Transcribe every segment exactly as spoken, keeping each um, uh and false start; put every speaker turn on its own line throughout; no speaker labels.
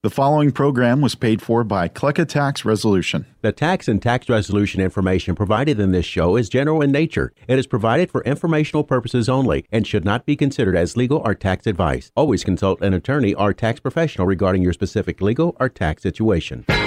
The following program was paid for by Clecca Tax Resolution.
The tax and tax resolution information provided in this show is general in nature. It is provided for informational purposes only and should not be considered as legal or tax advice. Always consult an attorney or tax professional regarding your specific legal or tax situation.
All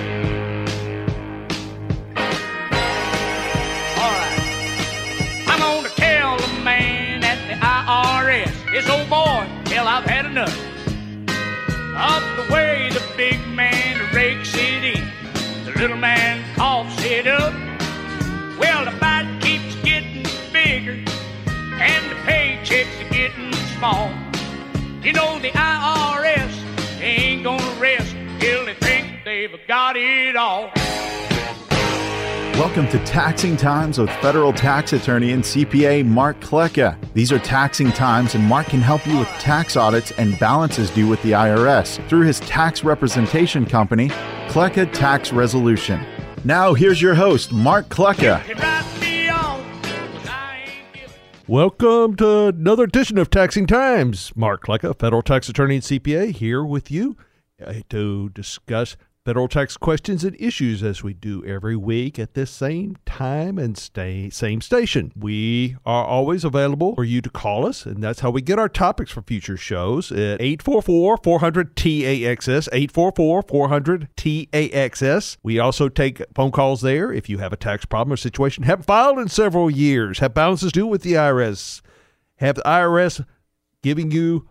right. I'm going to tell the man at the I R S, this old boy, till I've had enough of the way the big man rakes it in. The little man coughs it up. Well, the bite keeps getting bigger and the paychecks are getting small. You know the I R S ain't gonna rest till they think they've got it all.
Welcome to Taxing Times with federal tax attorney and C P A Mark Clecca. These are taxing times, and Mark can help you with tax audits and balances due with the I R S through his tax representation company, Clecca Tax Resolution. Now, here's your host, Mark Clecca.
Welcome to another edition of Taxing Times. Mark Clecca, federal tax attorney and C P A, here with you to discuss federal tax questions and issues as we do every week at this same time and stay, same station. We are always available for you to call us, and that's how we get our topics for future shows at eight four four, four hundred, T A X S, eight four four, four hundred, T A X S. We also take phone calls there if you have a tax problem or situation, haven't filed in several years, have balances due with the I R S, have the I R S giving you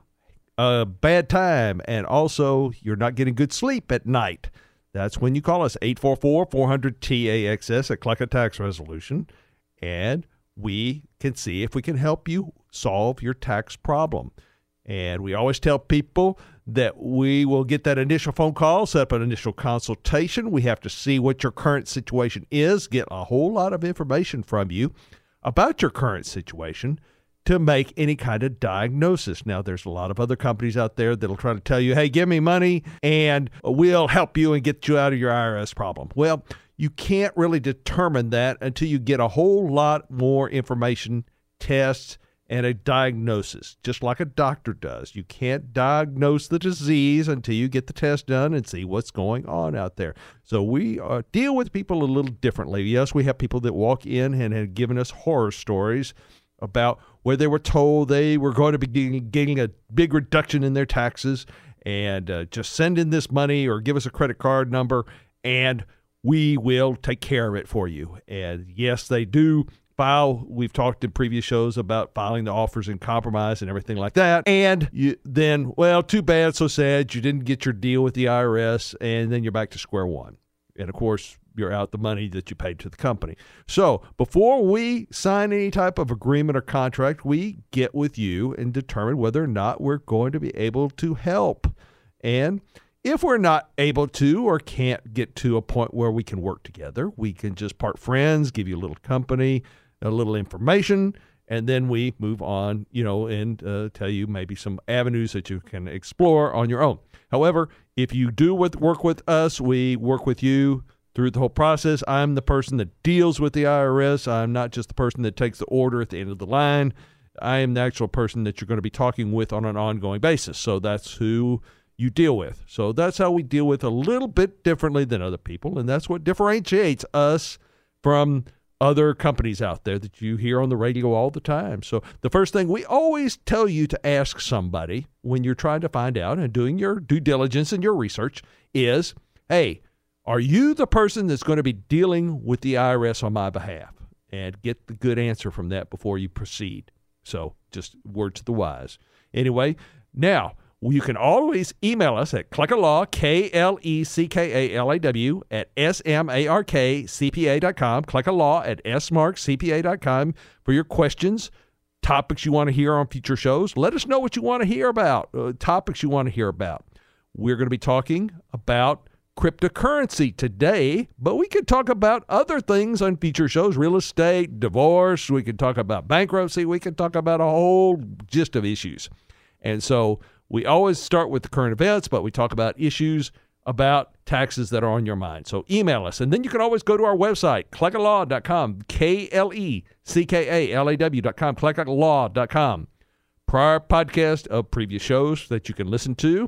a bad time, and also you're not getting good sleep at night. That's when you call us, eight four four, four hundred, T A X S at Clecca Tax Resolution, and we can see if we can help you solve your tax problem. And we always tell people that we will get that initial phone call, set up an initial consultation. We have to see what your current situation is, get a whole lot of information from you about your current situation to make any kind of diagnosis. Now, there's a lot of other companies out there that'll try to tell you, hey, give me money and we'll help you and get you out of your I R S problem. Well, you can't really determine that until you get a whole lot more information, tests, and a diagnosis, just like a doctor does. You can't diagnose the disease until you get the test done and see what's going on out there. So we uh, deal with people a little differently. Yes, we have people that walk in and have given us horror stories about where they were told they were going to be getting, getting a big reduction in their taxes and uh, just send in this money or give us a credit card number and we will take care of it for you. And yes, they do file. We've talked in previous shows about filing the offers in compromise and everything like that. And you, then, well, too bad, so sad, you didn't get your deal with the I R S, and then you're back to square one. And of course, you're out the money that you paid to the company. So before we sign any type of agreement or contract, we get with you and determine whether or not we're going to be able to help. And if we're not able to or can't get to a point where we can work together, we can just part friends, give you a little company, a little information, and then we move on, you know, and uh, tell you maybe some avenues that you can explore on your own. However, if you do with, work with us, we work with you through the whole process. I'm the person that deals with the I R S. I'm not just the person that takes the order at the end of the line. I am the actual person that you're going to be talking with on an ongoing basis. So that's who you deal with. So that's how we deal with a little bit differently than other people, and that's what differentiates us from other companies out there that you hear on the radio all the time. So the first thing we always tell you to ask somebody when you're trying to find out and doing your due diligence and your research is, hey, are you the person that's going to be dealing with the I R S on my behalf? And get the good answer from that before you proceed. So just word to the wise. Anyway, now you can always email us at Kleckalaw, K L E C K A L A W, at S M A R K C P A dot com, Kleckalaw at S mark C P A dot com for your questions, topics you want to hear on future shows. Let us know what you want to hear about, uh, topics you want to hear about. We're going to be talking about cryptocurrency today, but we could talk about other things on future shows, real estate, divorce. We could talk about bankruptcy. We could talk about a whole gist of issues. And so we always start with the current events, but we talk about issues about taxes that are on your mind. So email us. And then you can always go to our website, Kleckalaw dot com, K L E C K A L A W dot com, Kleckalaw dot com. Prior podcast of previous shows that you can listen to.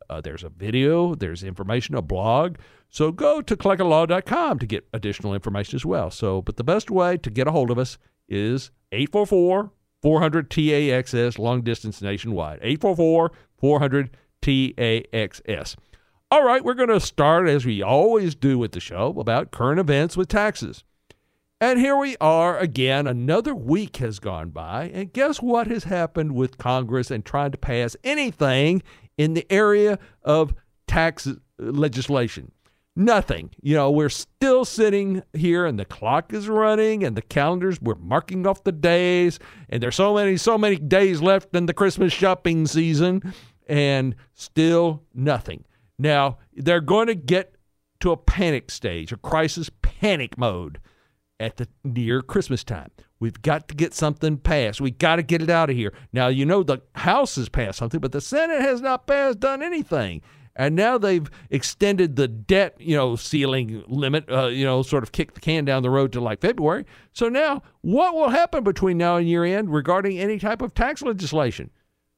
Uh, there's a video, there's information, a blog. So go to Klecka Law dot com to get additional information as well. So, but the best way to get a hold of us is eight four four, four hundred, T A X S, long distance nationwide. eight four four, four hundred, T A X S. All right, we're going to start, as we always do with the show, about current events with taxes. And here we are again. Another week has gone by, and guess what has happened with Congress and trying to pass anything in the area of tax legislation? Nothing. You know, we're still sitting here, and the clock is running, and the calendars, we're marking off the days, and there's so many, so many days left in the Christmas shopping season, and still nothing. Now, they're going to get to a panic stage, a crisis panic mode at the near Christmas time. We've got to get something passed. We've got to get it out of here. Now, you know, the House has passed something, but the Senate has not passed, done anything. And now they've extended the debt, you know, ceiling limit, uh, you know, sort of kicked the can down the road to like February. So now what will happen between now and year end regarding any type of tax legislation?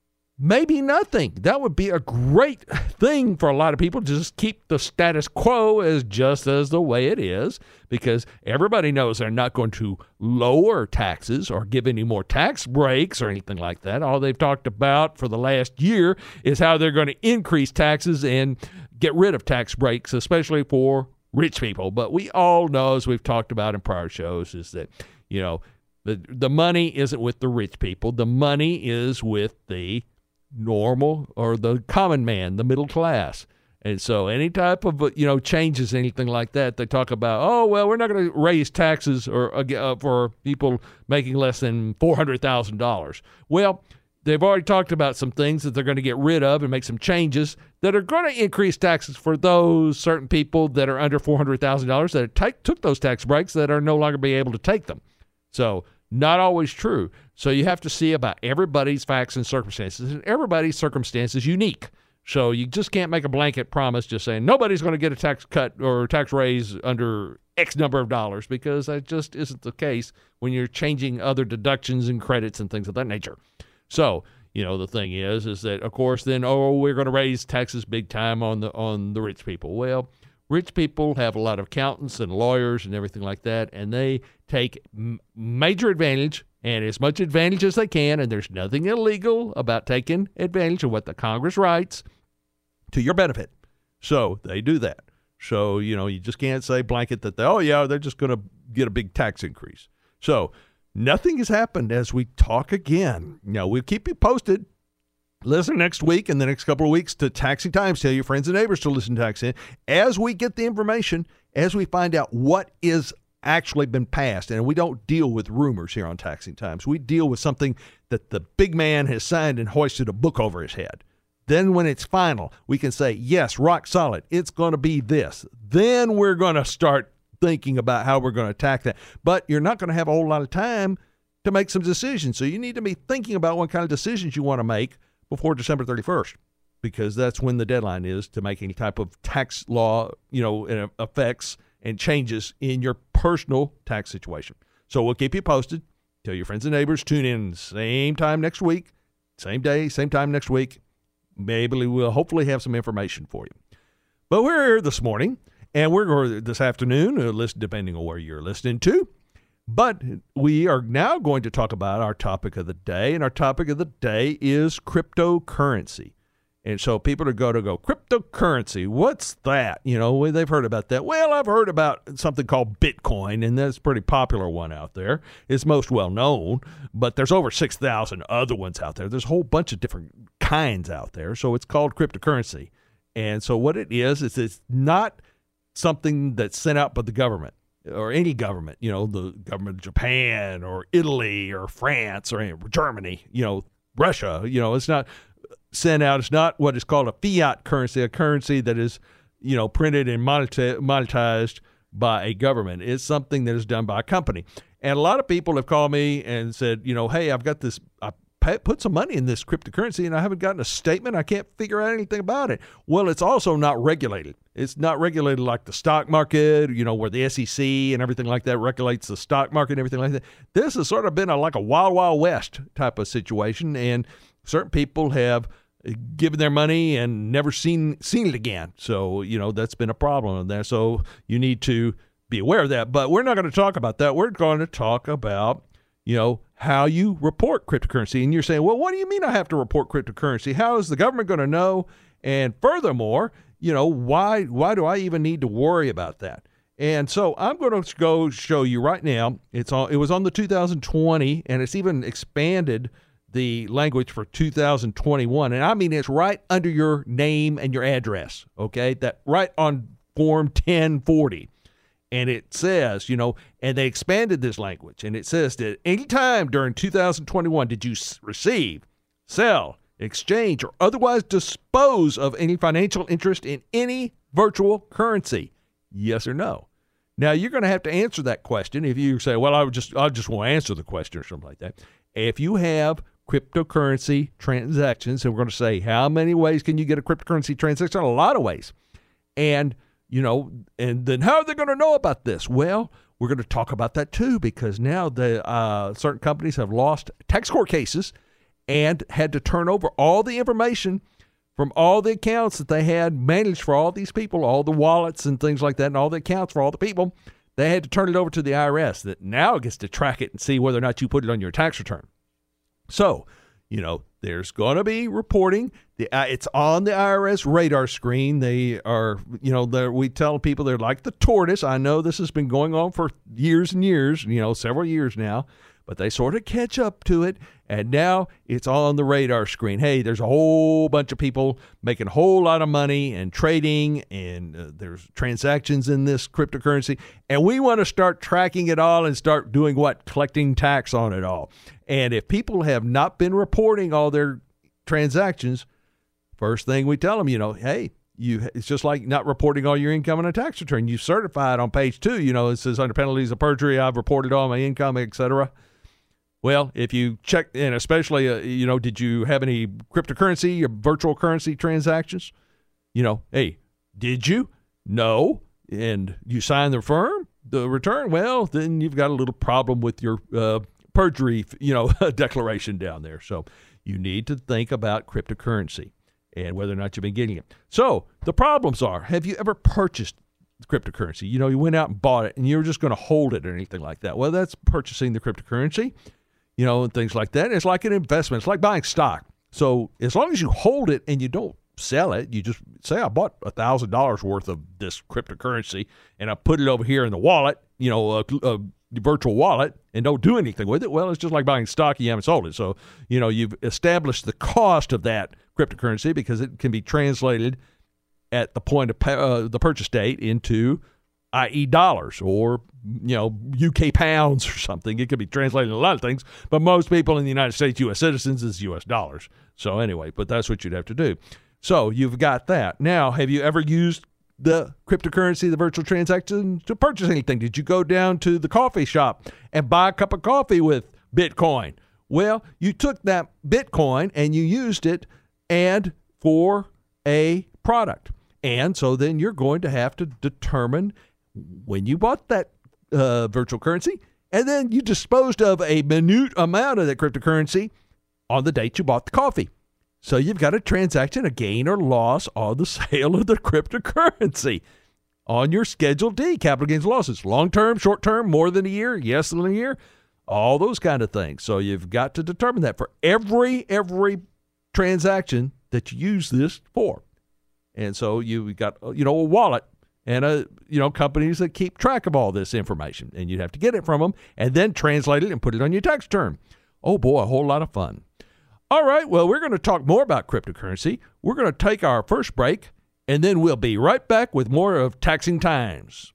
Maybe nothing. That would be a great thing for a lot of people to just keep the status quo as just as the way it is, because everybody knows they're not going to lower taxes or give any more tax breaks or anything like that. All they've talked about for the last year is how they're going to increase taxes and get rid of tax breaks, especially for rich people. But we all know, as we've talked about in prior shows, is that, you know, the the money isn't with the rich people. The money is with the normal or the common man, the middle class. And so any type of, you know, changes, anything like that, they talk about, oh, well, we're not going to raise taxes or uh, for people making less than four hundred thousand dollars. Well, they've already talked about some things that they're going to get rid of and make some changes that are going to increase taxes for those certain people that are under four hundred thousand dollars that t- took those tax breaks that are no longer be able to take them. So not always true. So you have to see about everybody's facts and circumstances, and everybody's circumstance is unique. So you just can't make a blanket promise just saying nobody's going to get a tax cut or tax raise under X number of dollars, because that just isn't the case when you're changing other deductions and credits and things of that nature. So, you know, the thing is, is that, of course, then, oh, we're going to raise taxes big time on the on the rich people. Well, rich people have a lot of accountants and lawyers and everything like that, and they take m- major advantage, and as much advantage as they can, and there's nothing illegal about taking advantage of what the Congress writes to your benefit. So they do that. So, you know, you just can't say blanket that, they, oh, yeah, they're just going to get a big tax increase. So nothing has happened as we talk again. Now, we'll keep you posted. Listen next week and the next couple of weeks to Taxing Times. Tell your friends and neighbors to listen to Taxing. As we get the information, as we find out what is actually been passed, and we don't deal with rumors here on Taxing Times. We deal with something that the big man has signed and hoisted a book over his head. Then when it's final, we can say, yes, rock solid, it's going to be this. Then we're going to start thinking about how we're going to attack that. But you're not going to have a whole lot of time to make some decisions. So you need to be thinking about what kind of decisions you want to make before December thirty-first, because that's when the deadline is to make any type of tax law, you know, effects and changes in your personal tax situation. So we'll keep you posted. Tell your friends and neighbors. Tune in same time next week, same day, same time next week. Maybe we'll hopefully have some information for you. But we're here this morning, and we're going this afternoon, uh, listen, depending on where you're listening to. But we are now going to talk about our topic of the day, and our topic of the day is cryptocurrency. And so people are going to go, cryptocurrency, what's that? You know, they've heard about that. Well, I've heard about something called Bitcoin, and that's a pretty popular one out there. It's most well known, but there's over six thousand other ones out there. There's a whole bunch of different kinds out there. So it's called cryptocurrency. And so what it is, is it's not something that's sent out by the government or any government, you know, the government of Japan or Italy or France or Germany, you know, Russia, you know, it's not sent out. It's not what is called a fiat currency, a currency that is, you know, printed and monetized by a government. It's something that is done by a company. And a lot of people have called me and said, you know, hey, I've got this, I put some money in this cryptocurrency and I haven't gotten a statement. I can't figure out anything about it. Well, it's also not regulated. It's not regulated like the stock market, you know, where the S E C and everything like that regulates the stock market and everything like that. This has sort of been a, like a wild, wild west type of situation. And certain people have given their money and never seen seen it again. So, you know, that's been a problem there. So you need to be aware of that. But we're not going to talk about that. We're going to talk about, you know, how you report cryptocurrency. And you're saying, well, what do you mean I have to report cryptocurrency? How is the government going to know? And furthermore, you know, why why do I even need to worry about that? And so I'm going to go show you right now. It's on. It was on the two thousand twenty, and it's even expanded the language for two thousand twenty-one. And I mean, it's right under your name and your address, okay? That right on Form ten forty. And it says, you know, and they expanded this language, and it says that any time during two thousand twenty-one did you receive, sell, exchange, or otherwise dispose of any financial interest in any virtual currency? Yes or no? Now, you're going to have to answer that question. If you say, well, I would just I just want to answer the question or something like that. If you have cryptocurrency transactions, and we're going to say, how many ways can you get a cryptocurrency transaction? A lot of ways. And, you know, and then how are they going to know about this? Well, we're going to talk about that too, because now the uh, certain companies have lost tax court cases and had to turn over all the information from all the accounts that they had managed for all these people, all the wallets and things like that, and all the accounts for all the people. They had to turn it over to the I R S that now gets to track it and see whether or not you put it on your tax return. So, you know, there's going to be reporting. The, uh, it's on the I R S radar screen. They are, you know, we tell people they're like the tortoise. I know this has been going on for years and years, you know, several years now. But they sort of catch up to it, and now it's on the radar screen. Hey, there's a whole bunch of people making a whole lot of money and trading, and uh, there's transactions in this cryptocurrency, and we want to start tracking it all and start doing what? Collecting tax on it all. And if people have not been reporting all their transactions, first thing we tell them, you know, hey, you it's just like not reporting all your income on a tax return. You certified on page two, you know, it says under penalties of perjury, I've reported all my income, et cetera. Well, if you check, and especially, uh, you know, did you have any cryptocurrency or virtual currency transactions? You know, hey, did you? No. And you signed the firm, the return? Well, then you've got a little problem with your uh, perjury, you know, declaration down there. So you need to think about cryptocurrency and whether or not you've been getting it. So the problems are, have you ever purchased cryptocurrency? You know, you went out and bought it, and you were just going to hold it or anything like that. Well, that's purchasing the cryptocurrency. You know, and things like that. It's like an investment. It's like buying stock. So as long as you hold it and you don't sell it, you just say, I bought one thousand dollars worth of this cryptocurrency and I put it over here in the wallet, you know, a, a virtual wallet, and don't do anything with it. Well, it's just like buying stock. You haven't sold it. So, you know, you've established the cost of that cryptocurrency because it can be translated at the point of uh, the purchase date into that is dollars or, you know, U K pounds or something. It could be translated into a lot of things, but most people in the United States, U S citizens, is U S dollars. So anyway, but that's what you'd have to do. So you've got that. Now, have you ever used the cryptocurrency, the virtual transaction, to purchase anything? Did you go down to the coffee shop and buy a cup of coffee with Bitcoin? Well, you took that Bitcoin and you used it and for a product. And so then you're going to have to determine when you bought that uh, virtual currency, and then you disposed of a minute amount of that cryptocurrency on the date you bought the coffee. So you've got a transaction, a gain or loss on the sale of the cryptocurrency on your Schedule D, capital gains and losses, long-term, short-term, more than a year, yes than a year, all those kind of things. So you've got to determine that for every every transaction that you use this for. And so you've got, you know, a wallet and a, you know, companies that keep track of all this information, and you'd have to get it from them and then translate it and put it on your tax return. Oh boy, a whole lot of fun. All right, well, we're going to talk more about cryptocurrency. We're going to take our first break, and then we'll be right back with more of Taxing Times.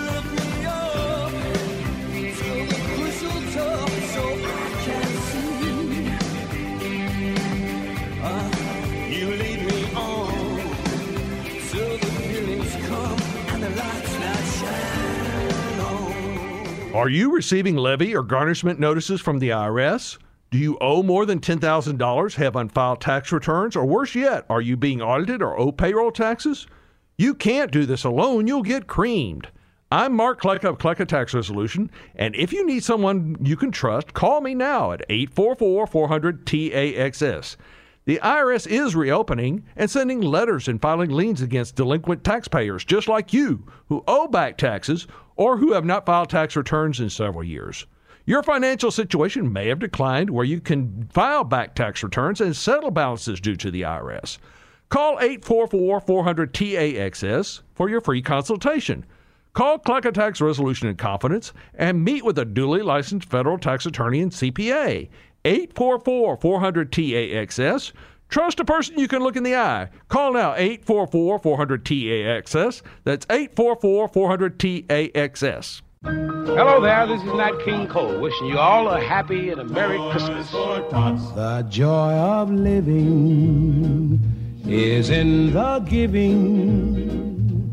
Are you receiving levy or garnishment notices from the I R S? Do you owe more than ten thousand dollars, have unfiled tax returns, or worse yet, are you being audited or owe payroll taxes? You can't do this alone. You'll get creamed. I'm Mark Klecka of Klecka Tax Resolution, and if you need someone you can trust, call me now at eight four four, four hundred, T A X S. The I R S is reopening and sending letters and filing liens against delinquent taxpayers just like you who owe back taxes or who have not filed tax returns in several years. Your financial situation may have declined where you can file back tax returns and settle balances due to the I R S. Call eight four four, four hundred, T A X S for your free consultation. Call Klecker Tax Resolution in confidence and meet with a duly licensed federal tax attorney and C P A. eight four four, four hundred, T A X S. Trust a person you can look in the eye. Call now, eight four four, four hundred, T A X S. That's eight four four, four hundred, T A X S.
Hello there, this is Nat King Cole, wishing you all a happy and a Merry Christmas.
The joy of living is in the giving.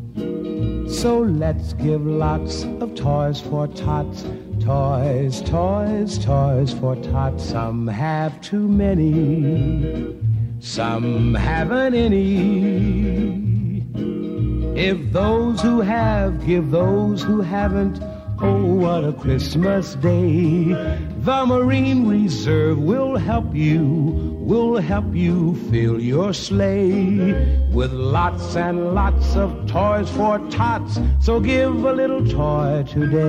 So let's give lots of toys for tots. Toys, toys, toys for tots. Some have too many, some haven't any. If those who have give those who haven't, oh, what a Christmas day. The Marine Reserve will help you, will help you fill your sleigh with lots and lots of toys for tots. So give a little toy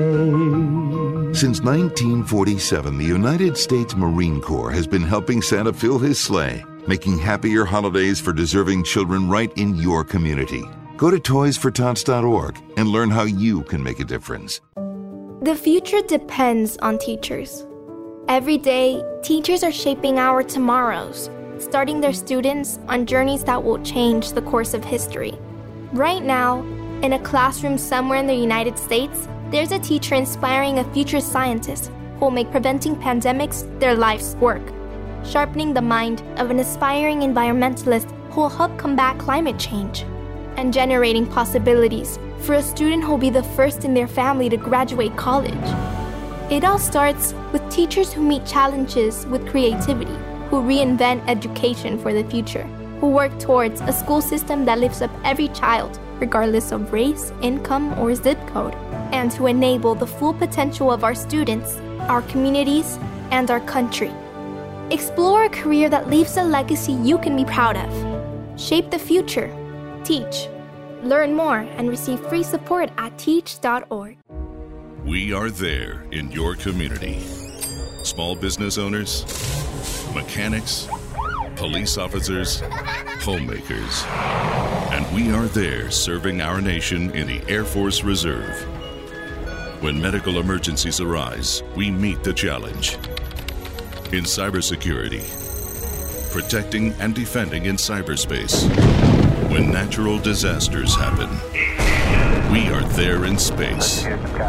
today.
Since nineteen forty-seven, the United States Marine Corps has been helping Santa fill his sleigh, making happier holidays for deserving children right in your community. Go to toys for tots dot org and learn how you can make a difference.
The future depends on teachers. Every day, teachers are shaping our tomorrows, starting their students on journeys that will change the course of history. Right now, in a classroom somewhere in the United States, there's a teacher inspiring a future scientist who will make preventing pandemics their life's work, sharpening the mind of an aspiring environmentalist who will help combat climate change, and generating possibilities for a student who will be the first in their family to graduate college. It all starts with teachers who meet challenges with creativity, who reinvent education for the future, who work towards a school system that lifts up every child, regardless of race, income, or zip code, and to enable the full potential of our students, our communities, and our country. Explore a career that leaves a legacy you can be proud of. Shape the future. Teach. Learn more and receive free support at teach dot org.
We are there in your community. Small business owners, mechanics, police officers, homemakers. And we are there serving our nation in the Air Force Reserve. When medical emergencies arise, we meet the challenge. In cybersecurity, protecting and defending in cyberspace. When natural disasters happen, we are there in space.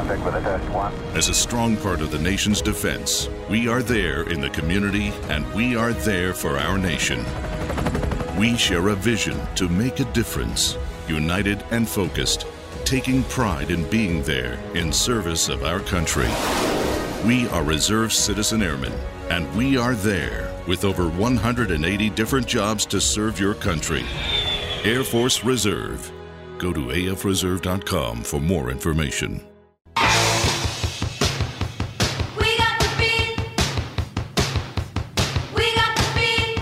As a strong part of the nation's defense, we are there in the community and we are there for our nation. We share a vision to make a difference, united and focused, taking pride in being there in service of our country. We are Reserve Citizen Airmen, and we are there with over one hundred eighty different jobs to serve your country. Air Force Reserve. Go to A F reserve dot com for more information.
We got the beat. We got the beat.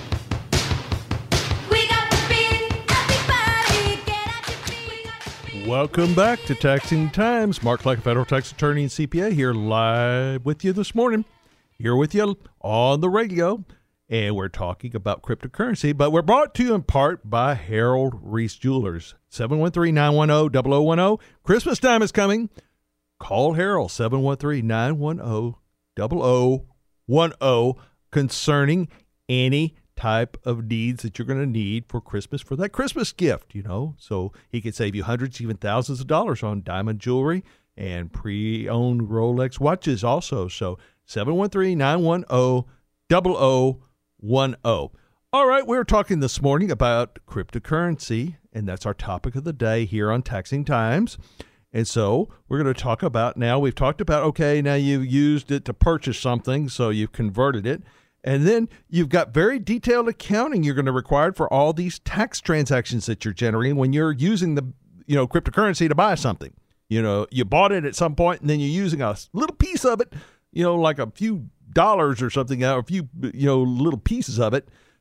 We got the beat. Everybody get at your feet.
Welcome back to Taxing Times. Mark Klecker, federal tax attorney and C P A, here live with you this morning. Here with you on the radio. And we're talking about cryptocurrency, but we're brought to you in part by Harold Reese Jewelers. seven one three, nine one zero, zero zero one zero. Christmas time is coming. Call Harold, seven one three, nine one zero, zero zero one zero, concerning any type of needs that you're going to need for Christmas, for that Christmas gift, you know. So he can save you hundreds, even thousands of dollars on diamond jewelry and pre-owned Rolex watches also. So seven one three, nine one zero, zero zero one zero. All right, we were talking this morning about cryptocurrency, and that's our topic of the day here on Taxing Times. And so we're going to talk about now, we've talked about, okay, now you've used it to purchase something, so you've converted it. And then you've got very detailed accounting you're going to require for all these tax transactions that you're generating when you're using the, you know, cryptocurrency to buy something. You know, you bought it at some point, and then you're using a little piece of it, you know, like a few dollars or something, or a few, you know, little pieces of it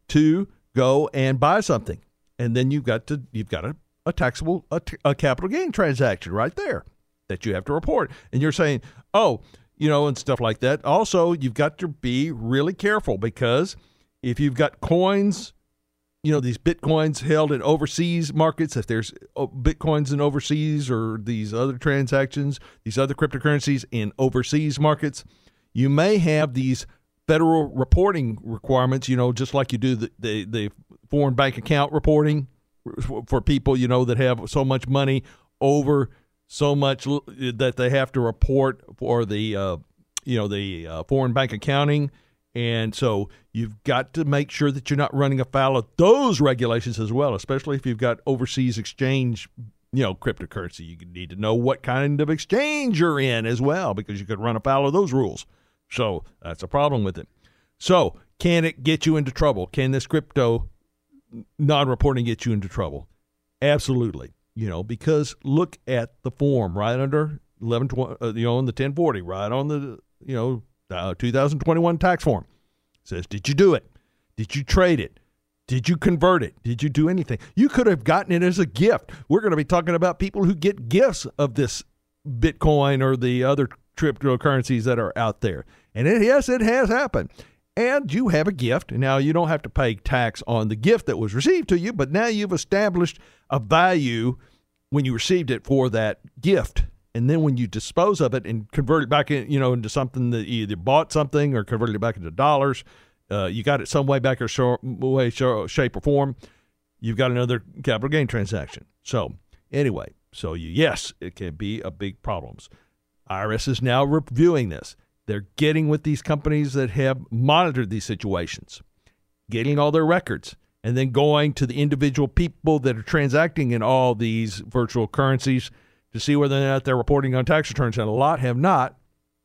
to go and buy something, and then you've got to you've got a, a taxable a, t- a capital gain transaction right there that you have to report, and you're saying, oh, you know, and stuff like that. Also, you've got to be really careful, because if you've got coins, you know, these Bitcoins held in overseas markets, if there's Bitcoins in overseas or these other transactions, these other cryptocurrencies in overseas markets, you may have these federal reporting requirements, you know, just like you do the, the, the foreign bank account reporting for people, you know, that have so much money over so much that they have to report for the, uh, you know, the uh, foreign bank accounting. And so you've got to make sure that you're not running afoul of those regulations as well, especially if you've got overseas exchange, you know, cryptocurrency. You need to know what kind of exchange you're in as well, because you could run afoul of those rules. So that's a problem with it. So can it get you into trouble? Can this crypto non-reporting get you into trouble? Absolutely. You know, because look at the form right under eleven twenty, uh, you know, in the ten forty, right on the, you know, uh, two thousand twenty-one tax form. It says, did you do it? Did you trade it? Did you convert it? Did you do anything? You could have gotten it as a gift. We're going to be talking about people who get gifts of this Bitcoin or the other cryptocurrencies that are out there. And it, yes, it has happened. And you have a gift. Now, you don't have to pay tax on the gift that was received to you, but now you've established a value when you received it for that gift. And then when you dispose of it and convert it back in, you know, into something that you either bought something or converted it back into dollars, uh, you got it some way back or show, way, show, shape or form, you've got another capital gain transaction. So anyway, so you, yes, it can be a big problems. I R S is now reviewing this. They're getting with these companies that have monitored these situations, getting all their records, and then going to the individual people that are transacting in all these virtual currencies to see whether or not they're reporting on tax returns. And a lot have not.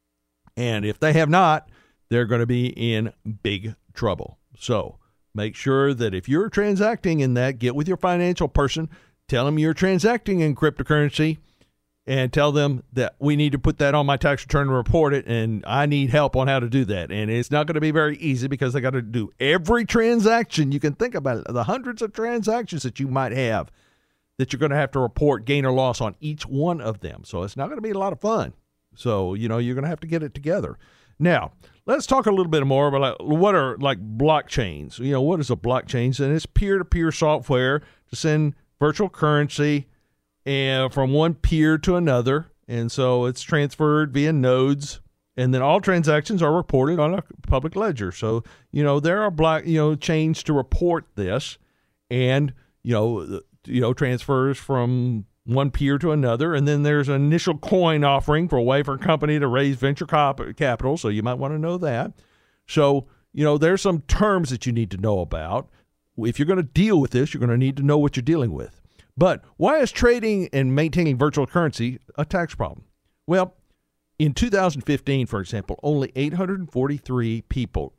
And if they have not, they're going to be in big trouble. So make sure that if you're transacting in that, get with your financial person, tell them you're transacting in cryptocurrency, and tell them that we need to put that on my tax return and report it, and I need help on how to do that. And it's not going to be very easy, because they got to do every transaction. You can think about it, the hundreds of transactions that you might have that you're going to have to report gain or loss on each one of them. So it's not going to be a lot of fun. So, you know, you're going to have to get it together. Now, let's talk a little bit more about like, what are like blockchains. You know, what is a blockchain? And it's peer-to-peer software to send virtual currency and from one peer to another, and so it's transferred via nodes, and then all transactions are reported on a public ledger. So, you know, there are block, you know, chains to report this, and you know, you know, transfers from one peer to another, and then there's an initial coin offering for a way for a company to raise venture cap- capital. So you might want to know that. So, you know, there's some terms that you need to know about. If you're going to deal with this, you're going to need to know what you're dealing with. But why is trading and maintaining virtual currency a tax problem? Well, in two thousand fifteen, for example, only eight hundred forty-three people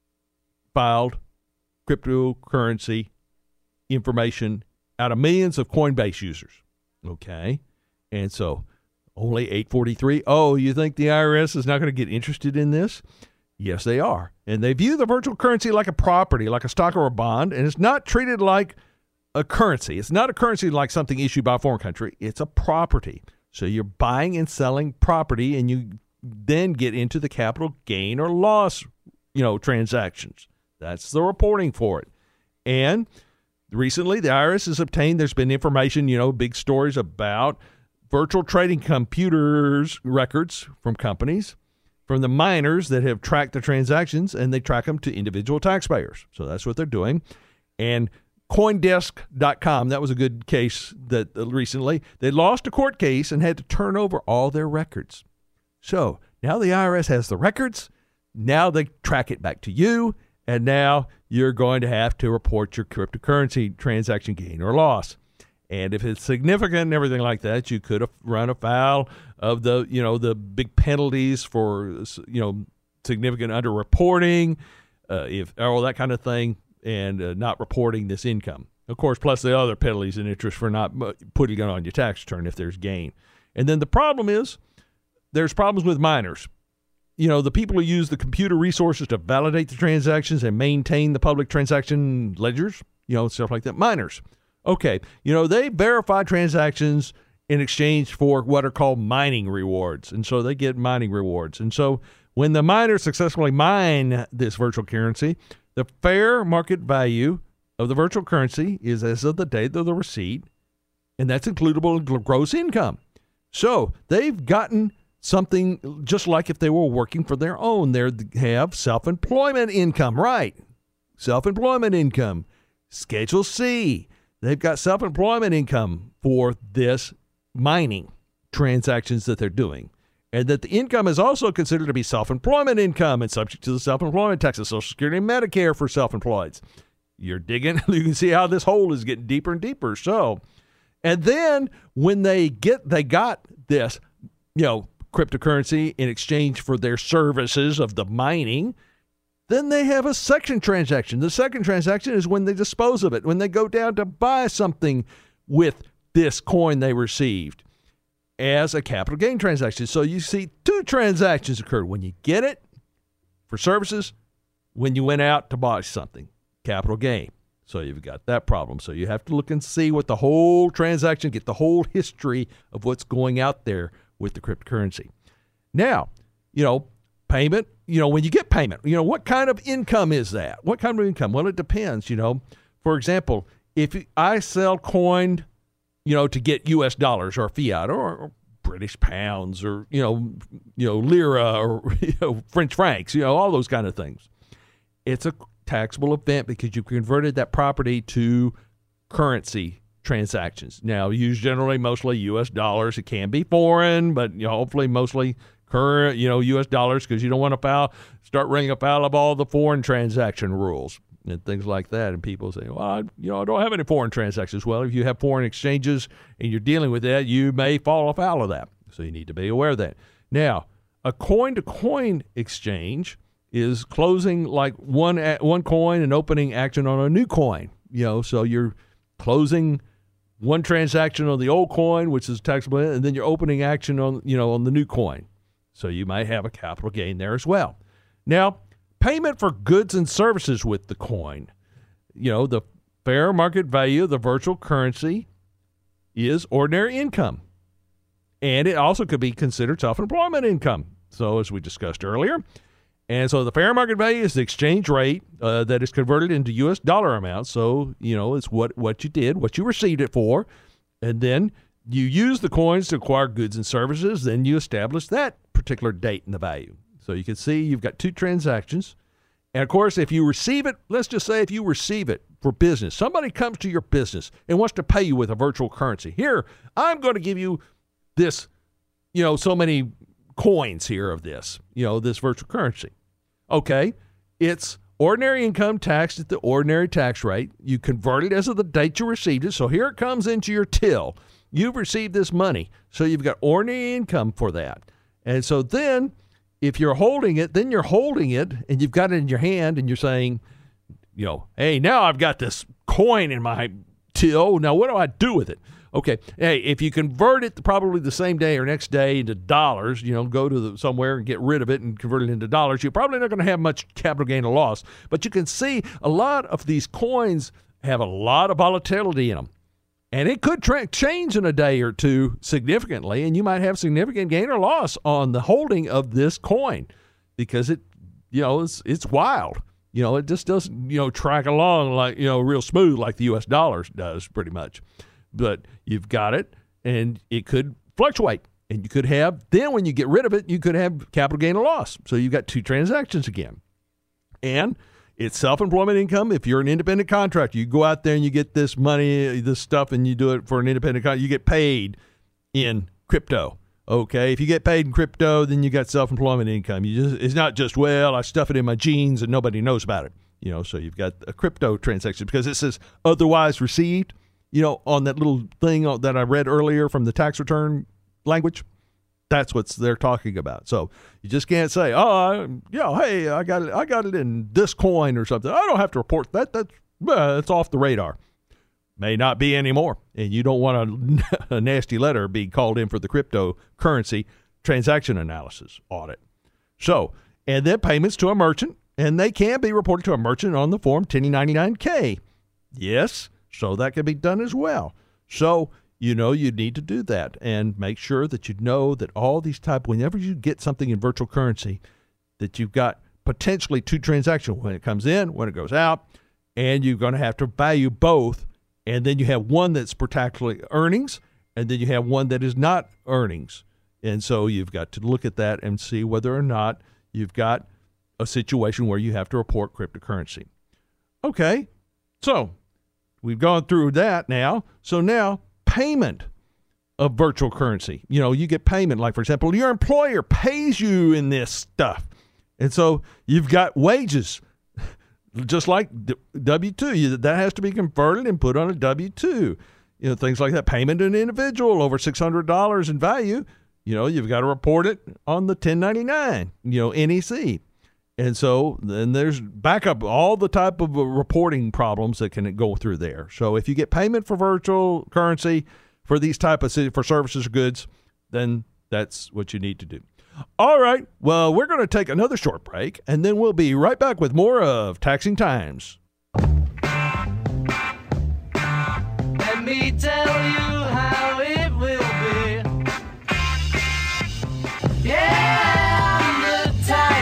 filed cryptocurrency information out of millions of Coinbase users. Okay. And so only eight forty-three. Oh, you think the I R S is not going to get interested in this? Yes, they are. And they view the virtual currency like a property, like a stock or a bond, and it's not treated like a currency. It's not a currency like something issued by a foreign country. It's a property. So you're buying and selling property, and you then get into the capital gain or loss, you know, transactions. That's the reporting for it. And recently, the I R S has obtained, there's been information, you know, big stories about virtual trading computers records from companies, from the miners that have tracked the transactions, and they track them to individual taxpayers. So that's what they're doing. And Coindesk dot com, that was a good case that uh, recently, they lost a court case and had to turn over all their records. So now the I R S has the records. Now they track it back to you. And now you're going to have to report your cryptocurrency transaction gain or loss. And if it's significant and everything like that, you could have run afoul of the, you know, the big penalties for, you know, significant underreporting, uh, if all that kind of thing, and uh, not reporting this income. Of course, plus the other penalties and interest for not putting it on your tax return if there's gain. And then the problem is there's problems with miners. you know, the people who use the computer resources to validate the transactions and maintain the public transaction ledgers, you know, stuff like that. Miners. Okay. You know, they verify transactions in exchange for what are called mining rewards. And so they get mining rewards. And so when the miners successfully mine this virtual currency, the fair market value of the virtual currency is as of the date of the receipt, and that's includable in gross income. So they've gotten something just like if they were working for their own. They have self-employment income, right? Self-employment income. Schedule C. They've got self-employment income for this mining transactions that they're doing. And that the income is also considered to be self-employment income and subject to the self-employment taxes, Social Security, and Medicare for self-employeds. You're digging. You can see how this hole is getting deeper and deeper. So, and then when they get, they got this, you know, cryptocurrency in exchange for their services of the mining, then they have a second transaction. The second transaction is when they dispose of it, when they go down to buy something with this coin they received as a capital gain transaction. So you see two transactions occur. When you get it for services, when you went out to buy something, capital gain. So you've got that problem. So you have to look and see what the whole transaction, get the whole history of what's going out there with the cryptocurrency. Now, you know, payment, you know, when you get payment, you know, what kind of income is that? What kind of income? Well, it depends, you know. For example, if I sell coin, you know, to get U S dollars or fiat or, or British pounds or, you know, you know, lira or, you know, French francs, you know, all those kind of things. It's a taxable event because you converted that property to currency transactions. Now, used generally mostly U S dollars. It can be foreign, but, you know, hopefully mostly current, you know, U S dollars, because you don't want to foul, start running afoul of all the foreign transaction rules and things like that. And people say, well, I, you know, I don't have any foreign transactions. Well, if you have foreign exchanges and you're dealing with that, you may fall afoul of that. So you need to be aware of that. Now, a coin-to-coin exchange is closing like one one coin and opening action on a new coin. You know, so you're closing one transaction on the old coin, which is taxable, and then you're opening action on, you know, on the new coin. So you might have a capital gain there as well. Now, payment for goods and services with the coin. You know, the fair market value of the virtual currency is ordinary income. And it also could be considered self-employment income. So as we discussed earlier. And so the fair market value is the exchange rate uh, that is converted into U S dollar amounts. So, you know, it's what, what you did, what you received it for. And then you use the coins to acquire goods and services. Then you establish that particular date and the value. So you can see you've got two transactions. And, of course, if you receive it, let's just say if you receive it for business, somebody comes to your business and wants to pay you with a virtual currency. Here, I'm going to give you this, you know, so many coins here of this, you know, this virtual currency. Okay, it's ordinary income taxed at the ordinary tax rate. You convert it as of the date you received it. So here it comes into your till. You've received this money. So you've got ordinary income for that. And so then if you're holding it, then you're holding it and you've got it in your hand and you're saying, you know, hey, now I've got this coin in my till. Now what do I do with it? Okay, hey, if you convert it probably the same day or next day into dollars, you know, go to the, somewhere and get rid of it and convert it into dollars, you're probably not going to have much capital gain or loss. But you can see a lot of these coins have a lot of volatility in them. And it could tra- change in a day or two significantly, and you might have significant gain or loss on the holding of this coin because it, you know, it's it's wild. You know, it just doesn't, you know, track along like, you know, real smooth like the U S dollar does pretty much. But you've got it, and it could fluctuate. And you could have, then when you get rid of it, you could have capital gain or loss. So you've got two transactions again. And it's self-employment income. If you're an independent contractor, you go out there and you get this money, this stuff, and you do it for an independent contractor, you get paid in crypto. Okay, if you get paid in crypto, then you got self-employment income. You just, it's not just, well, I stuff it in my jeans and nobody knows about it. You know, so you've got a crypto transaction because it says otherwise received. You know, on that little thing that I read earlier from the tax return language, that's what they're talking about. So you just can't say, oh, you know, hey, I got it, I got it in this coin or something. I don't have to report that. That's uh, that's off the radar. May not be anymore, and you don't want a, a nasty letter being called in for the cryptocurrency transaction analysis audit. So, and then payments to a merchant, and they can be reported to a merchant on the form ten ninety-nine K. Yes, so that can be done as well. So, you know, you need to do that and make sure that you know that all these type, whenever you get something in virtual currency, that you've got potentially two transactions, when it comes in, when it goes out, and you're going to have to value both. And then you have one that's particularly earnings, and then you have one that is not earnings. And so you've got to look at that and see whether or not you've got a situation where you have to report cryptocurrency. Okay, so we've gone through that now. So now payment of virtual currency. You know, you get payment, like, for example, your employer pays you in this stuff. And so you've got wages, just like W two. You, that has to be converted and put on a W two. You know, things like that. Payment to an individual over six hundred dollars in value. You know, you've got to report it on the ten ninety-nine, you know, N E C. And so then there's backup, all the type of reporting problems that can go through there. So if you get payment for virtual currency for these type of, for services or goods, then that's what you need to do. All right. Well, we're going to take another short break, and then we'll be right back with more of Taxing Times.
Let me tell you how it will be. Yeah, I'm the tax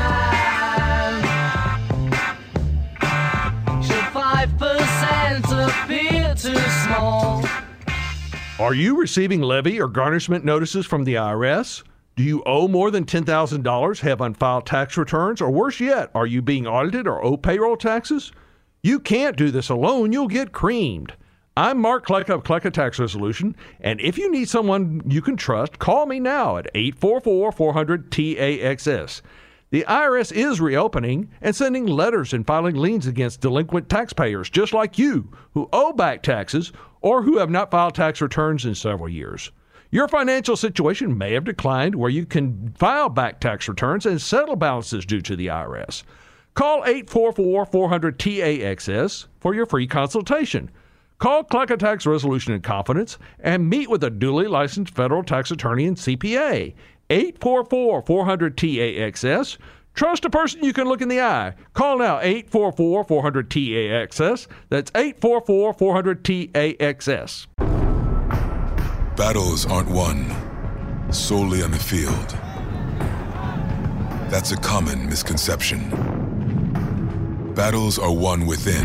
man. Should five percent appear too small?
Are you receiving levy or garnishment notices from the I R S? Do you owe more than ten thousand dollars, have unfiled tax returns, or worse yet, are you being audited or owe payroll taxes? You can't do this alone. You'll get creamed. I'm Mark Klecka of Klecka Tax Resolution, and if you need someone you can trust, call me now at eight four four, four hundred, T A X S. The I R S is reopening and sending letters and filing liens against delinquent taxpayers just like you who owe back taxes or who have not filed tax returns in several years. Your financial situation may have declined where you can file back tax returns and settle balances due to the I R S. Call eight four four, four hundred, T A X S for your free consultation. Call Klecka Tax Resolution in confidence and meet with a duly licensed federal tax attorney and C P A. eight four four, four hundred, T A X S. Trust a person you can look in the eye. Call now, eight four four, four hundred, T A X S. That's eight four four, four hundred, T A X S.
Battles aren't won solely on the field. That's a common misconception. Battles are won within,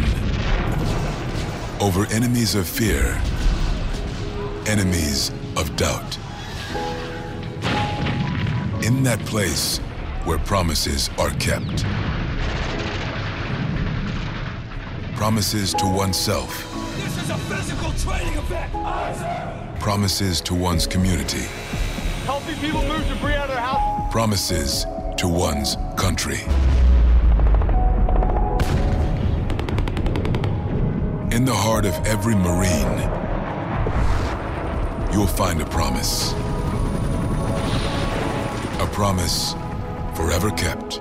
over enemies of fear, enemies of doubt. In that place where promises are kept. Promises to oneself.
This is a physical training event.
Promises to one's community.
Helping people move debris out of their house.
Promises to one's country. In the heart of every Marine, you'll find a promise. A promise forever kept.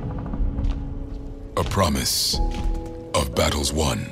A promise of battles won.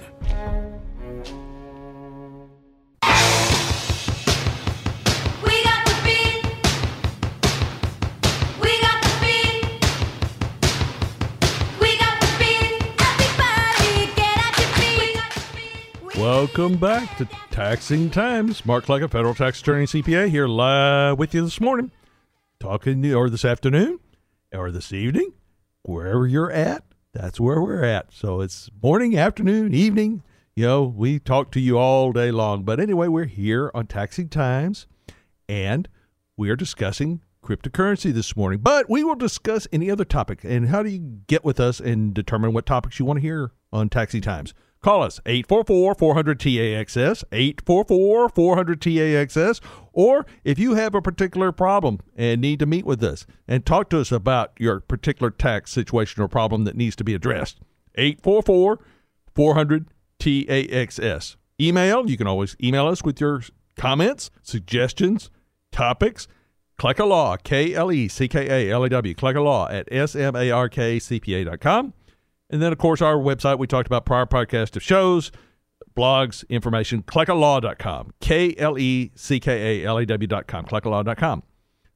Welcome back to Taxing Times. Mark Klecka, federal tax attorney, C P A, here live with you this morning, talking to you, or this afternoon, or this evening, wherever you're at. That's where we're at. So it's morning, afternoon, evening. You know, we talk to you all day long. But anyway, we're here on Taxing Times, and we are discussing cryptocurrency this morning. But we will discuss any other topic. And how do you get with us and determine what topics you want to hear on Taxing Times? Call us, eight four four, four hundred, T A X S, eight four four, four hundred, T A X S, or if you have a particular problem and need to meet with us and talk to us about your particular tax situation or problem that needs to be addressed, eight four four, four hundred, T A X S. Email, you can always email us with your comments, suggestions, topics, Klecka Law, K L E C K A L A W, Klecka Law at S M A R K C P A dot com. And then, of course, our website, we talked about prior podcast of shows, blogs, information, Klecka Law dot com, K L E C K A L A W dot com, Klecka Law dot com.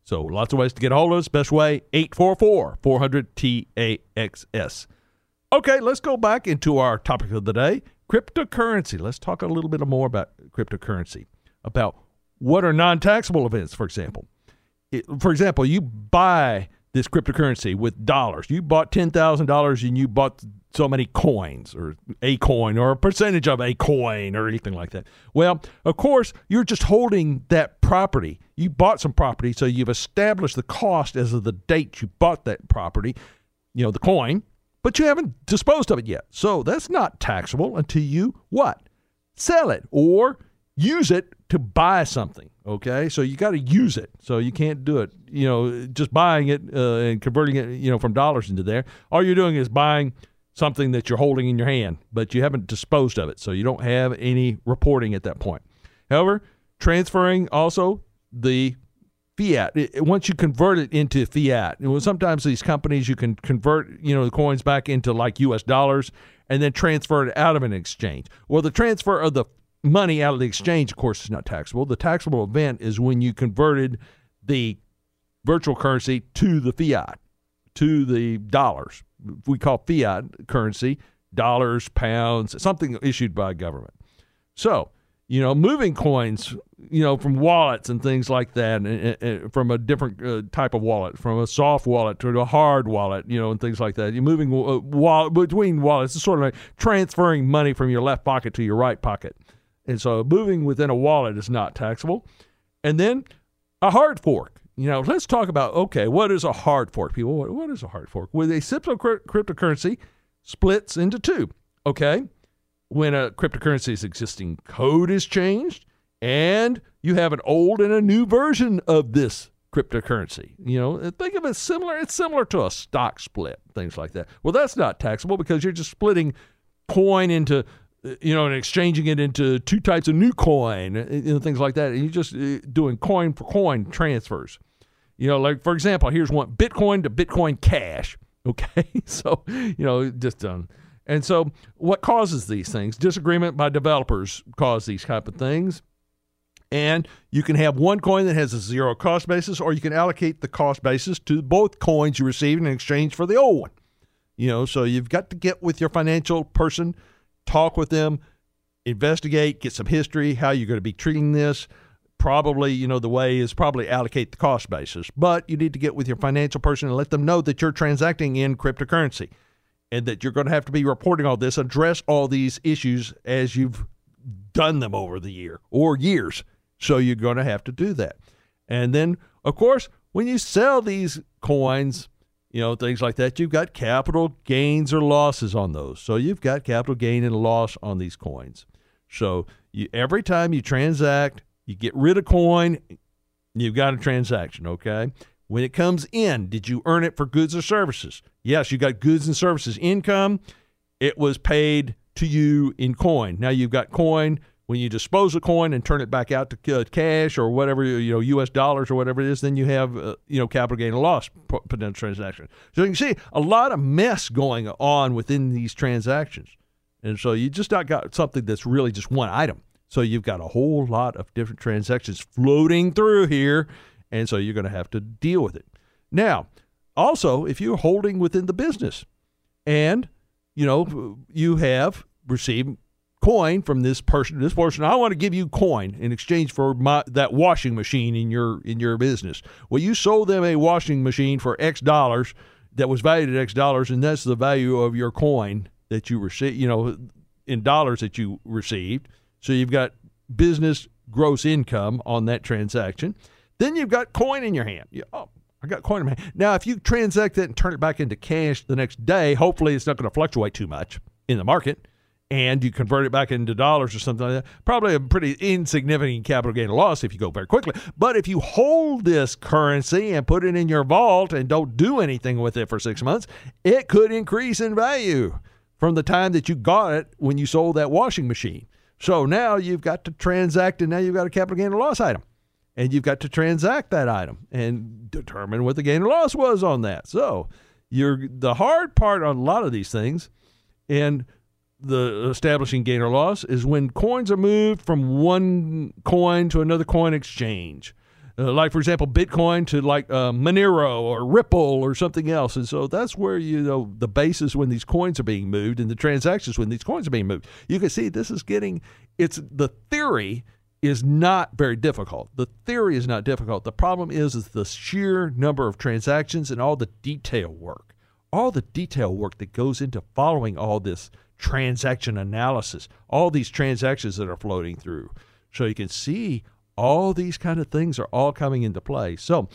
So lots of ways to get a hold of us. Best way, eight four four, four hundred, T A X S. Okay, let's go back into our topic of the day, cryptocurrency. Let's talk a little bit more about cryptocurrency, about what are non-taxable events, for example. It, for example, you buy this cryptocurrency with dollars. You bought ten thousand dollars and you bought so many coins or a coin or a percentage of a coin or anything like that. Well, of course, you're just holding that property. You bought some property, so you've established the cost as of the date you bought that property, you know, the coin, but you haven't disposed of it yet. So that's not taxable until you what? Sell it or use it to buy something, okay? So you got to use it. So you can't do it, you know, just buying it uh, and converting it, you know, from dollars into there. All you're doing is buying something that you're holding in your hand, but you haven't disposed of it, so you don't have any reporting at that point. However, transferring also the fiat, it, once you convert it into fiat, you know, sometimes these companies, you can convert, you know, the coins back into like U S dollars and then transfer it out of an exchange. Well, the transfer of the money out of the exchange, of course, is not taxable. The taxable event is when you converted the virtual currency to the fiat, to the dollars. We call fiat currency, dollars, pounds, something issued by a government. So, you know, moving coins, you know, from wallets and things like that, and, and, and from a different uh, type of wallet, from a soft wallet to a hard wallet, you know, and things like that. You're moving uh, wallet, between wallets. It's sort of like transferring money from your left pocket to your right pocket. And so moving within a wallet is not taxable. And then a hard fork. You know, let's talk about, okay, what is a hard fork, people? What, what is a hard fork? With a simple cryptocurrency splits into two, okay? When a cryptocurrency's existing code is changed and you have an old and a new version of this cryptocurrency. You know, think of it similar. It's similar to a stock split, things like that. Well, that's not taxable because you're just splitting coin into, you know, and exchanging it into two types of new coin, you know, things like that. And you're just doing coin for coin transfers. You know, like, for example, here's one, Bitcoin to Bitcoin Cash, okay? So, you know, just um, and so what causes these things? Disagreement by developers cause these type of things. And you can have one coin that has a zero cost basis, or you can allocate the cost basis to both coins you receive in exchange for the old one. You know, so you've got to get with your financial person, talk with them, investigate, get some history, how you're going to be treating this. Probably, you know, the way is probably allocate the cost basis. But you need to get with your financial person and let them know that you're transacting in cryptocurrency and that you're going to have to be reporting all this, address all these issues as you've done them over the year or years. So you're going to have to do that. And then, of course, when you sell these coins, you know, things like that, you've got capital gains or losses on those. So you've got capital gain and loss on these coins. So you, every time you transact, you get rid of coin, you've got a transaction, okay? When it comes in, did you earn it for goods or services? Yes, you got goods and services income. It was paid to you in coin. Now you've got coin. When you dispose of coin and turn it back out to uh, cash or whatever, you know, U S dollars or whatever it is, then you have, uh, you know, capital gain and loss potential transaction. So you can see a lot of mess going on within these transactions. And so you just not got something that's really just one item. So you've got a whole lot of different transactions floating through here, and so you're going to have to deal with it. Now, also, if you're holding within the business and, you know, you have received coin from this person, this person, I want to give you coin in exchange for my, that washing machine in your in your business. Well, you sold them a washing machine for X dollars that was valued at X dollars, and that's the value of your coin that you received, you know, in dollars that you received. So you've got business gross income on that transaction. Then you've got coin in your hand. You, oh, I got coin in my hand. Now, if you transact that and turn it back into cash the next day, hopefully it's not going to fluctuate too much in the market, and you convert it back into dollars or something like that. Probably a pretty insignificant capital gain or loss if you go very quickly. But if you hold this currency and put it in your vault and don't do anything with it for six months, it could increase in value from the time that you got it when you sold that washing machine. So now you've got to transact, and now you've got a capital gain or loss item. And you've got to transact that item and determine what the gain or loss was on that. So you're the hard part on a lot of these things and the establishing gain or loss is when coins are moved from one coin to another coin exchange. uh, like, for example, Bitcoin to like uh, Monero or Ripple or something else. And so that's where, you know, the basis when these coins are being moved and the transactions when these coins are being moved. You can see this is getting, it's the theory is not very difficult. The theory is not difficult. The problem is, is the sheer number of transactions and all the detail work. All the detail work that goes into following all this transaction analysis, all these transactions that are floating through. So you can see all these kind of things are all coming into play. So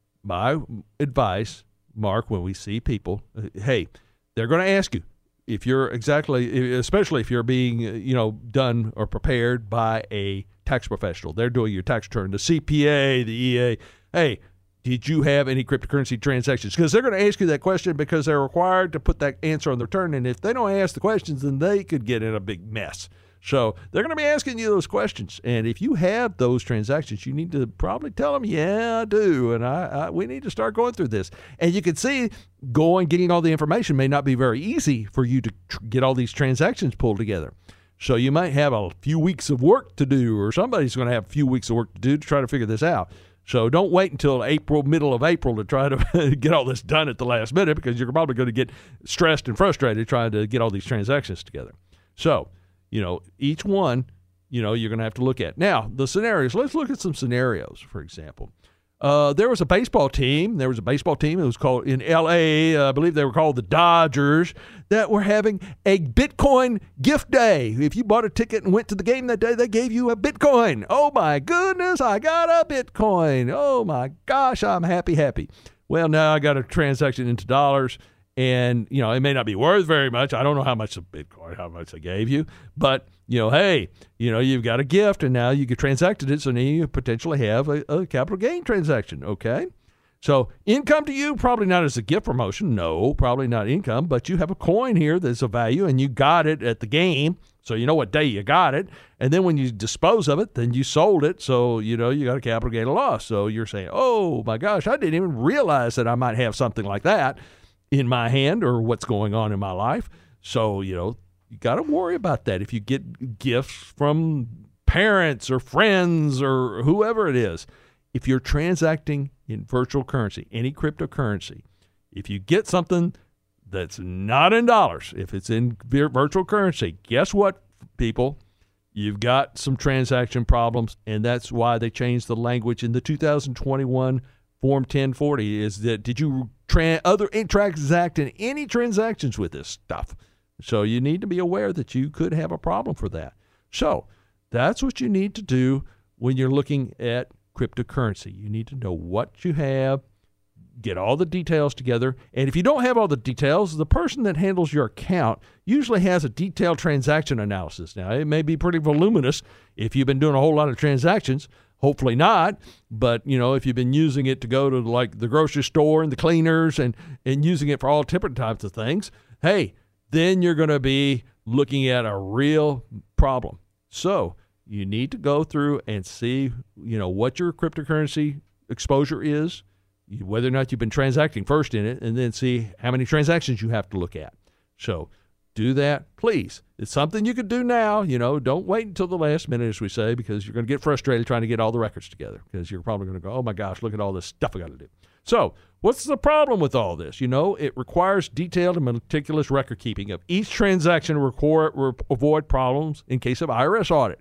my advice, Mark, when we see people, uh, hey, they're going to ask you if you're exactly, especially if you're being, you know, done or prepared by a tax professional. They're doing your tax return, the C P A, the E A. Hey, did you have any cryptocurrency transactions? Because they're going to ask you that question because they're required to put that answer on the return. And if they don't ask the questions, then they could get in a big mess. So they're going to be asking you those questions. And if you have those transactions, you need to probably tell them, yeah, I do. And I, I we need to start going through this. And you can see going, getting all the information may not be very easy for you to tr- get all these transactions pulled together. So you might have a few weeks of work to do, or somebody's going to have a few weeks of work to do to try to figure this out. So don't wait until April, middle of April to try to get all this done at the last minute, because you're probably going to get stressed and frustrated trying to get all these transactions together. So, you know, each one, you know, you're going to have to look at. Now, the scenarios, let's look at some scenarios, for example. Uh, there was a baseball team. There was a baseball team. It was called in L A. Uh, I believe they were called the Dodgers, that were having a Bitcoin gift day. If you bought a ticket and went to the game that day, they gave you a Bitcoin. Oh, my goodness, I got a Bitcoin. Oh, my gosh, I'm happy, happy. Well, now I got a transaction into dollars. And, you know, it may not be worth very much. I don't know how much of Bitcoin, how much they gave you. But, you know, hey, you know, you've got a gift and now you get transacted it. So now you potentially have a, a capital gain transaction. Okay. So income to you, probably not as a gift promotion. No, probably not income. But you have a coin here that's of value and you got it at the game. So you know what day you got it. And then when you dispose of it, then you sold it. So, you know, you got a capital gain or loss. So you're saying, oh, my gosh, I didn't even realize that I might have something like that in my hand or what's going on in my life. So, you know, you got to worry about that. If you get gifts from parents or friends or whoever it is, if you're transacting in virtual currency, any cryptocurrency, if you get something that's not in dollars, if it's in virtual currency, guess what, people? You've got some transaction problems, and that's why they changed the language in the two thousand twenty-one Form ten forty is that did you tra- other transact in any transactions with this stuff? So you need to be aware that you could have a problem for that. So that's what you need to do when you're looking at cryptocurrency. You need to know what you have, get all the details together. And if you don't have all the details, the person that handles your account usually has a detailed transaction analysis. Now, it may be pretty voluminous if you've been doing a whole lot of transactions. Hopefully not, but, you know, if you've been using it to go to, like, the grocery store and the cleaners and, and using it for all different types of things, hey, then you're going to be looking at a real problem. So you need to go through and see, you know, what your cryptocurrency exposure is, whether or not you've been transacting first in it, and then see how many transactions you have to look at. So do that, please. It's something you could do now. You know, don't wait until the last minute, as we say, because you're going to get frustrated trying to get all the records together, because you're probably going to go, oh, my gosh, look at all this stuff I got to do. So what's the problem with all this? You know, it requires detailed and meticulous record keeping of each transaction to record, re- avoid problems in case of I R S audit.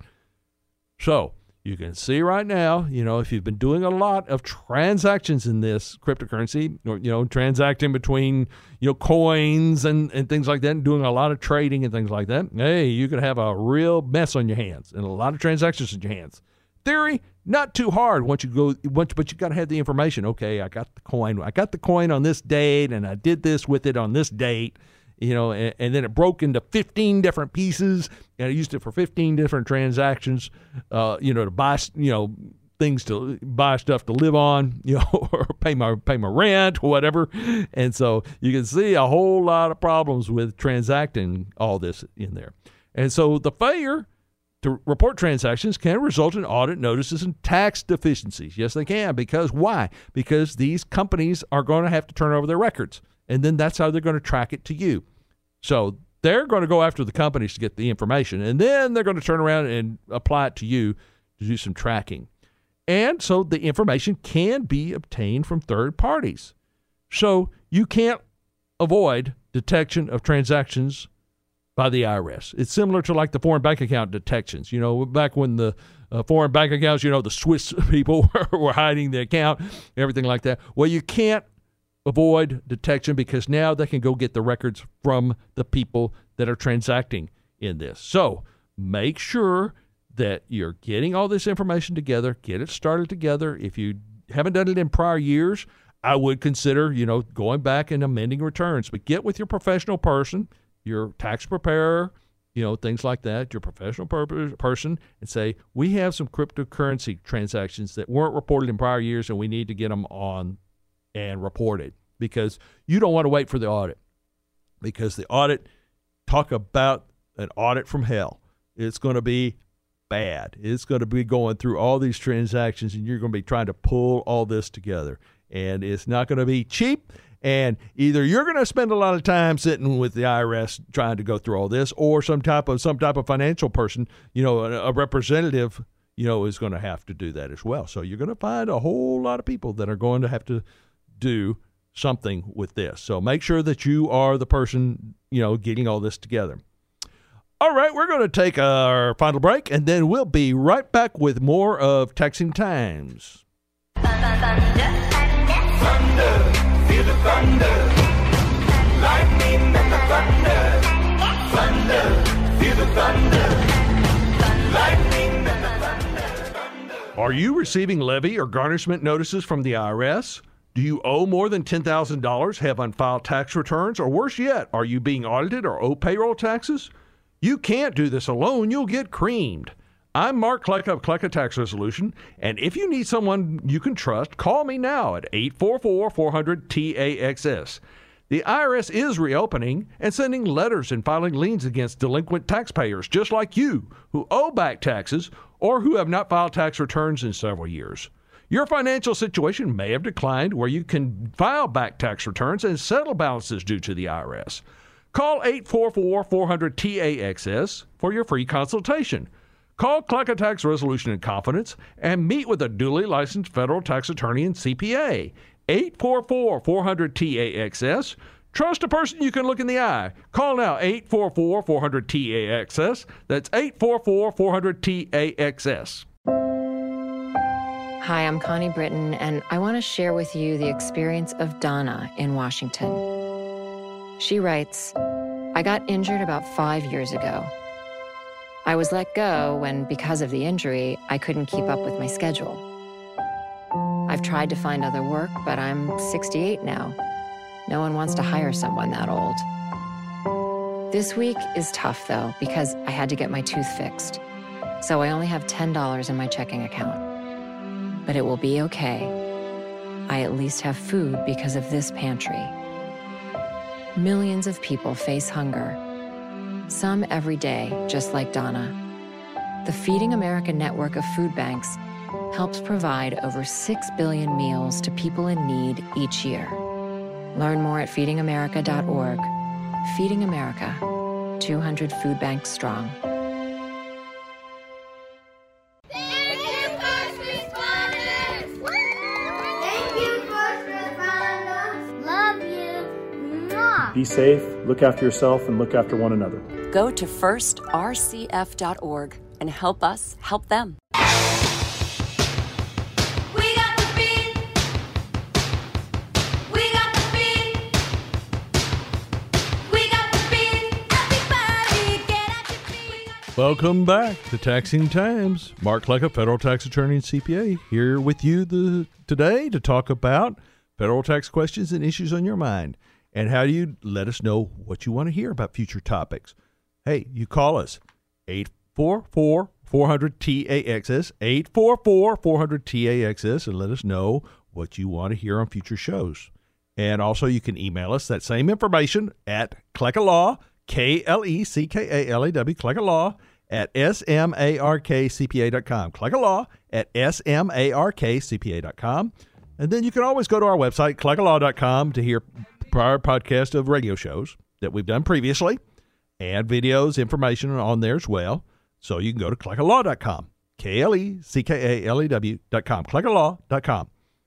So you can see right now, you know, if you've been doing a lot of transactions in this cryptocurrency, or, you know, transacting between, you know, coins and, and things like that, and doing a lot of trading and things like that, hey, you could have a real mess on your hands and a lot of transactions in your hands. Theory, not too hard once you go, once, but you got to have the information. Okay, I got the coin. I got the coin on this date, and I did this with it on this date. You know, and, and then it broke into fifteen different pieces, and I used it for fifteen different transactions, uh, you know, to buy, you know, things to buy stuff to live on, you know, or pay my pay my rent or whatever. And so you can see a whole lot of problems with transacting all this in there. And so the failure to report transactions can result in audit notices and tax deficiencies. Yes, they can. Because why? Because these companies are going to have to turn over their records, and then that's how they're going to track it to you. So they're going to go after the companies to get the information, and then they're going to turn around and apply it to you to do some tracking. And so the information can be obtained from third parties. So you can't avoid detection of transactions by the I R S. It's similar to like the foreign bank account detections. You know, back when the uh, foreign bank accounts, you know, the Swiss people were hiding the account, everything like that. Well, you can't avoid detection because now they can go get the records from the people that are transacting in this. So make sure that you're getting all this information together, get it started together. If you haven't done it in prior years, I would consider, you know, going back and amending returns. But get with your professional person, your tax preparer, you know, things like that, your professional pur- person, and say, we have some cryptocurrency transactions that weren't reported in prior years, and we need to get them on and reported, because you don't want to wait for the audit. Because the audit, talk about an audit from hell. It's going to be bad. It's going to be going through all these transactions, and you're going to be trying to pull all this together. And it's not going to be cheap. And either you're going to spend a lot of time sitting with the I R S trying to go through all this, or some type of some type of financial person, you know, a, a representative, you know, is going to have to do that as well. So you're going to find a whole lot of people that are going to have to do something with this. So make sure that you are the person, you know, getting all this together. All right, we're going to take our final break, and then we'll be right back with more of Taxing Times.
Thunder, feel the thunder. Lightning and the thunder. Thunder, feel the thunder. Lightning and the thunder.
Are you receiving levy or garnishment notices from the I R S? Do you owe more than ten thousand dollars, have unfiled tax returns, or worse yet, are you being audited or owe payroll taxes? You can't do this alone. You'll get creamed. I'm Mark Klecka of Klecka Tax Resolution, and if you need someone you can trust, call me now at eight four four, four hundred, T A X S. The I R S is reopening and sending letters and filing liens against delinquent taxpayers just like you who owe back taxes or who have not filed tax returns in several years. Your financial situation may have declined where you can file back tax returns and settle balances due to the I R S. Call eight four four, four hundred, T A X S for your free consultation. Call Klecka Tax Resolution in confidence and meet with a duly licensed federal tax attorney and C P A. eight four four, four hundred, T A X S. Trust a person you can look in the eye. Call now, eight four four, four hundred, T A X S. That's eight four four, four hundred, T A X S.
Hi, I'm Connie Britton, and I want to share with you the experience of Donna in Washington. She writes, I got injured about five years ago. I was let go when, because of the injury, I couldn't keep up with my schedule. I've tried to find other work, but I'm sixty-eight now. No one wants to hire someone that old. This week is tough, though, because I had to get my tooth fixed. So I only have ten dollars in my checking account. But it will be okay. I at least have food because of this pantry. Millions of people face hunger. Some every day, just like Donna. The Feeding America network of food banks helps provide over six billion meals to people in need each year. Learn more at feeding america dot org. Feeding America, two hundred food banks strong.
Be safe, look after yourself, and look after one another.
Go to first R C F dot org and help us help them.
We got the beat. We got the beat. We got the beat. Everybody get at your feet.
Welcome back to Taxing Times. Mark Klecka, federal tax attorney and C P A, here with you the, today to talk about federal tax questions and issues on your mind. And how do you let us know what you want to hear about future topics? Hey, you call us, eight four four, four hundred, T A X S, eight four four, four hundred, T A X S, and let us know what you want to hear on future shows. And also you can email us that same information at Kleckalaw, K L E C K A L A W, Kleckalaw, at S M A R K C P A dot com. Kleckalaw at S M A R K C P A dot com. And then you can always go to our website, Kleckalaw dot com, to hear prior podcast of radio shows that we've done previously, and videos, information on there as well. So you can go to Kleckalaw dot com, K L E C K A L E W dot com, Klecker Law dot com.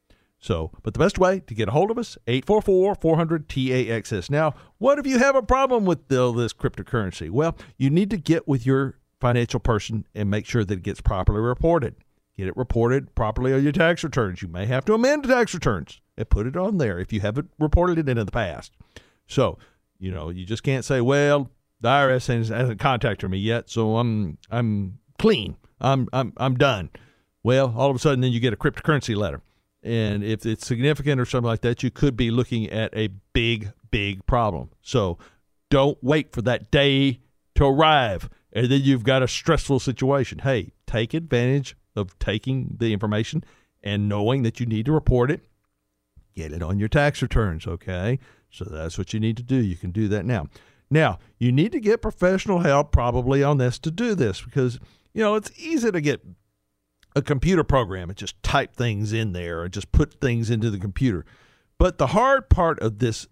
So, but the best way to get a hold of us, eight four four, four hundred, T A X S. Now, what if you have a problem with the, this cryptocurrency? Well, you need to get with your financial person and make sure that it gets properly reported. Get it reported properly on your tax returns. You may have to amend the tax returns and put it on there if you haven't reported it in the past. So, you know, you just can't say, well, the I R S hasn't, hasn't contacted me yet, so I'm I'm clean. I'm I'm I'm done. Well, all of a sudden, then you get a cryptocurrency letter. And if it's significant or something like that, you could be looking at a big, big problem. So don't wait for that day to arrive, and then you've got a stressful situation. Hey, take advantage of taking the information and knowing that you need to report it. Get it on your tax returns, okay? So that's what you need to do. You can do that now. Now, you need to get professional help probably on this to do this because, you know, it's easy to get a computer program and just type things in there or just put things into the computer. But the hard part of this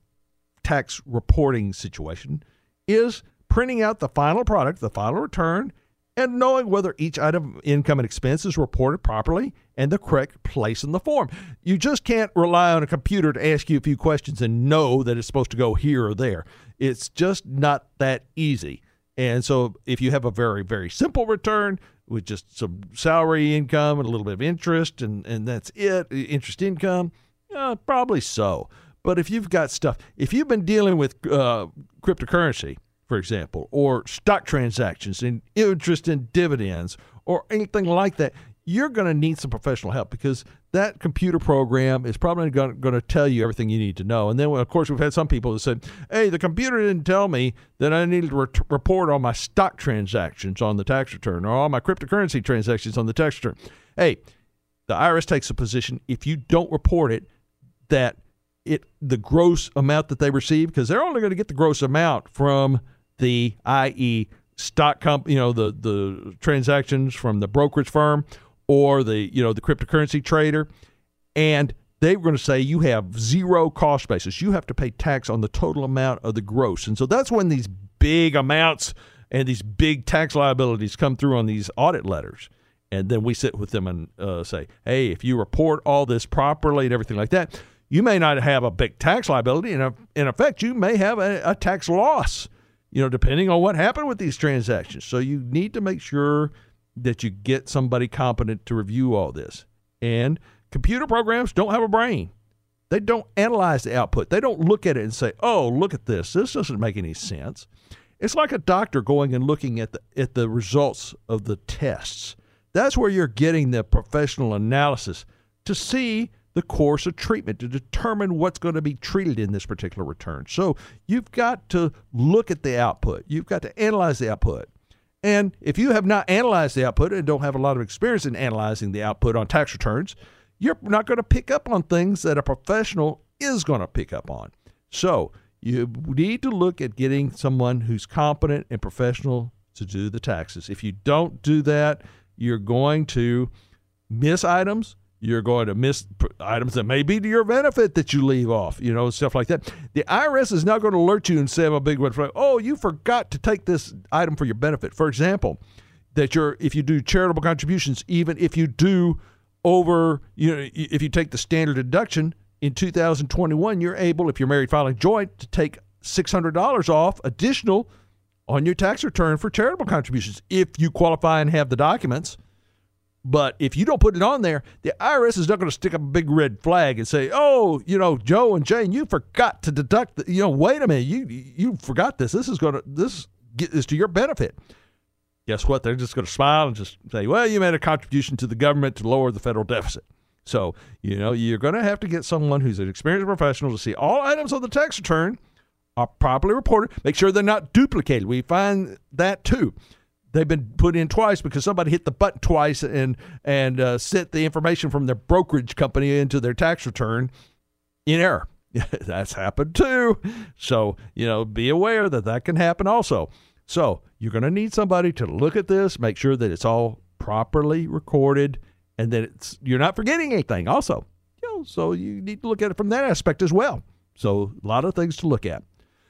tax reporting situation is printing out the final product, the final return, and knowing whether each item of income and expense is reported properly and the correct place in the form. You just can't rely on a computer to ask you a few questions and know that it's supposed to go here or there. It's just not that easy. And so if you have a very, very simple return with just some salary income and a little bit of interest and, and that's it, interest income, uh, probably so. But if you've got stuff, if you've been dealing with uh, cryptocurrency, for example, or stock transactions and interest in dividends or anything like that, you're going to need some professional help because that computer program is probably going to tell you everything you need to know. And then, of course, we've had some people that said, hey, the computer didn't tell me that I needed to re- report all my stock transactions on the tax return or all my cryptocurrency transactions on the tax return. Hey, the I R S takes a position if you don't report it that it the gross amount that they receive, because they're only going to get the gross amount from the, that is, stock comp, you know, the the transactions from the brokerage firm or the, you know, the cryptocurrency trader, and they're going to say you have zero cost basis. You have to pay tax on the total amount of the gross. And so that's when these big amounts and these big tax liabilities come through on these audit letters. And then we sit with them and uh, say, hey, if you report all this properly and everything like that, you may not have a big tax liability. And in effect, you may have a, a tax loss, you know, depending on what happened with these transactions. So you need to make sure that you get somebody competent to review all this. And computer programs don't have a brain. They don't analyze the output. They don't look at it and say, oh, look at this. This doesn't make any sense. It's like a doctor going and looking at the at the results of the tests. That's where you're getting the professional analysis to see the course of treatment, to determine what's going to be treated in this particular return. So you've got to look at the output. You've got to analyze the output. And if you have not analyzed the output and don't have a lot of experience in analyzing the output on tax returns, you're not going to pick up on things that a professional is going to pick up on. So you need to look at getting someone who's competent and professional to do the taxes. If you don't do that, you're going to miss items. You're going to miss items that may be to your benefit that you leave off, you know, stuff like that. The I R S is not going to alert you and say, I'm a big red flag, oh, you forgot to take this item for your benefit. For example, that you're, if you do charitable contributions, even if you do over, you know, if you take the standard deduction in two thousand twenty-one, you're able, if you're married filing joint, to take six hundred dollars off additional on your tax return for charitable contributions if you qualify and have the documents. But if you don't put it on there, the I R S is not going to stick up a big red flag and say, oh, you know, Joe and Jane, you forgot to deduct, the, you know, wait a minute, you you forgot this. This is going to, this is to your benefit. Guess what? They're just going to smile and just say, well, you made a contribution to the government to lower the federal deficit. So, you know, you're going to have to get someone who's an experienced professional to see all items on the tax return are properly reported. Make sure they're not duplicated. We find that too. They've been put in twice because somebody hit the button twice and and uh, sent the information from their brokerage company into their tax return in error. That's happened too. So, you know, be aware that that can happen also. So you're going to need somebody to look at this, make sure that it's all properly recorded and that it's you're not forgetting anything also. You know, so you need to look at it from that aspect as well. So a lot of things to look at.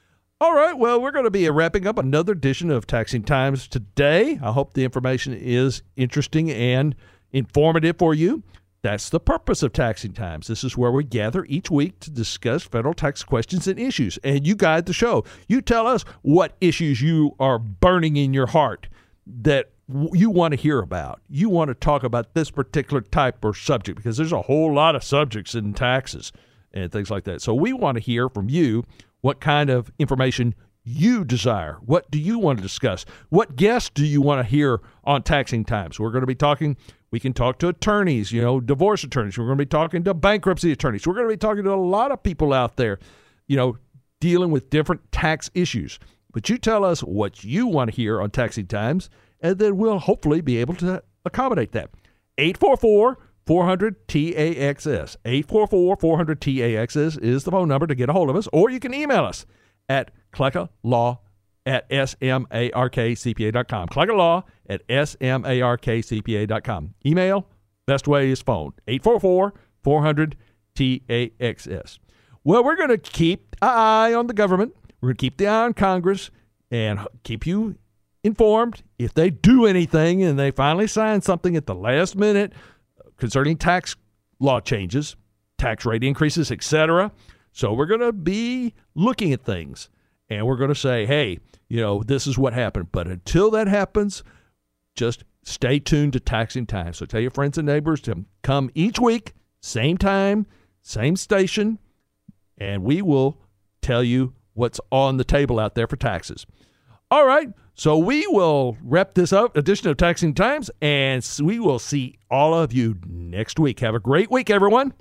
All right, well, we're going to be wrapping up another edition of Taxing Times today. I hope the information is interesting and informative for you. That's the purpose of Taxing Times. This is where we gather each week to discuss federal tax questions and issues, and you guide the show. You tell us what issues you are burning in your heart that you want to hear about. You want to talk about this particular type or subject, because there's a whole lot of subjects in taxes and things like that. So we want to hear from you what kind of information you desire. What do you want to discuss? What guests do you want to hear on Taxing Times? We're going to be talking, we can talk to attorneys, you know, divorce attorneys. We're going to be talking to bankruptcy attorneys. We're going to be talking to a lot of people out there, you know, dealing with different tax issues. But you tell us what you want to hear on Taxing Times, and then we'll hopefully be able to accommodate that. eight four four, four hundred, T A X S. eight four four, four hundred, T A X S is the phone number to get a hold of us, or you can email us at kleckalaw at S M A R K C P A dot com. kleckalaw at S M A R K C P A dot com. Email, best way is phone, eight four four, four hundred, T A X S. Well, we're going to keep an eye on the government. We're going to keep the eye on Congress and keep you informed. If they do anything and they finally sign something at the last minute concerning tax law changes, tax rate increases, et cetera. So we're going to be looking at things, and we're going to say, hey, you know, this is what happened. But until that happens, just stay tuned to Taxing Times. So tell your friends and neighbors to come each week, same time, same station, and we will tell you what's on the table out there for taxes. All right, so we will wrap this up edition of Taxing Times, and we will see all of you next week. Have a great week, everyone.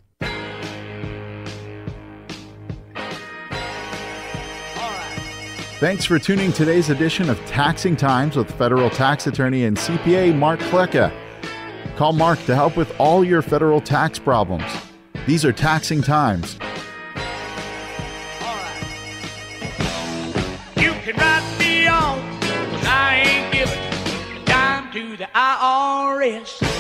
Thanks for tuning today's edition of Taxing Times with federal tax attorney and C P A Mark Klecka. Call Mark to help with all your federal tax problems. These are Taxing Times.
You can write me off, 'cause I ain't giving a dime to the I R S.